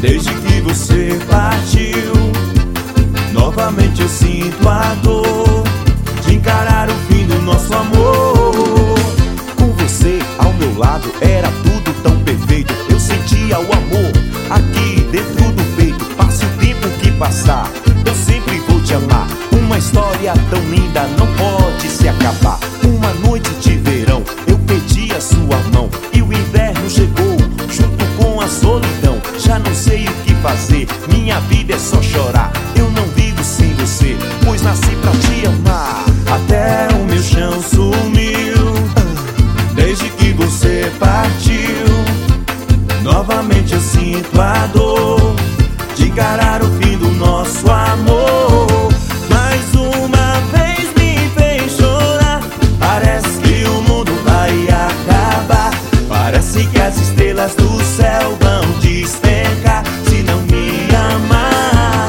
Desde que você partiu, novamente eu sinto a dor de encarar o fim do nosso amor. Com você ao meu lado era tudo tão perfeito. Eu sentia o amor aqui dentro do peito. Passe o tempo que passar, eu sempre vou te amar. Uma história tão linda não pode se acabar. Uma noite de verão eu pedi a sua mão e o inverno chegou junto com a solidão. Já não sei o que fazer, minha vida é só chorar. Eu não vivo sem você, pois nasci pra te amar. Até o meu chão sumiu desde que você partiu. Novamente eu sinto a dor de encarar o fim do nosso amor. Mais uma vez me fez chorar. Parece que o mundo vai acabar. Parece que as estrelas do céu vão despencar se não me amar.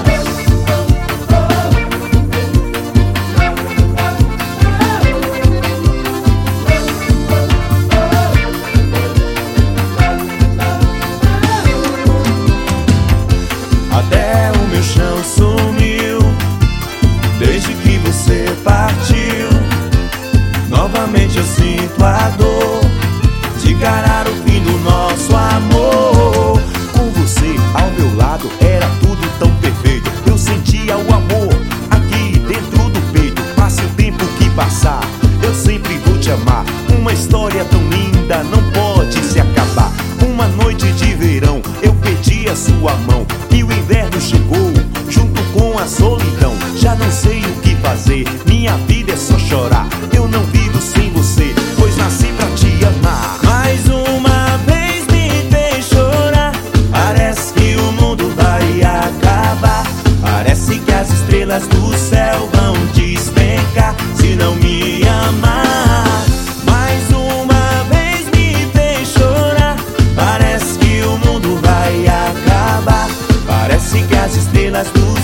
Até o meu chão sumiu desde que você partiu. Novamente eu sinto a dor de encarar o fim do nosso amor. Com você ao meu lado era tudo tão perfeito. Eu sentia o amor aqui dentro do peito. Passe o tempo que passar, eu sempre vou te amar. Uma história tão linda não pode se acabar. Uma noite de verão eu pedi a sua mão e o inverno chegou junto com a solidão. Já não sei o que fazer, minha vida é só chorar. Eu não vivo sem você, pois nasci pra te amar. Mais uma vez me fez chorar. Parece que o mundo vai acabar. Parece que as estrelas do céu vão despencar se não me amar. Mais uma vez me fez chorar. Parece que o mundo vai acabar. Parece que as estrelas do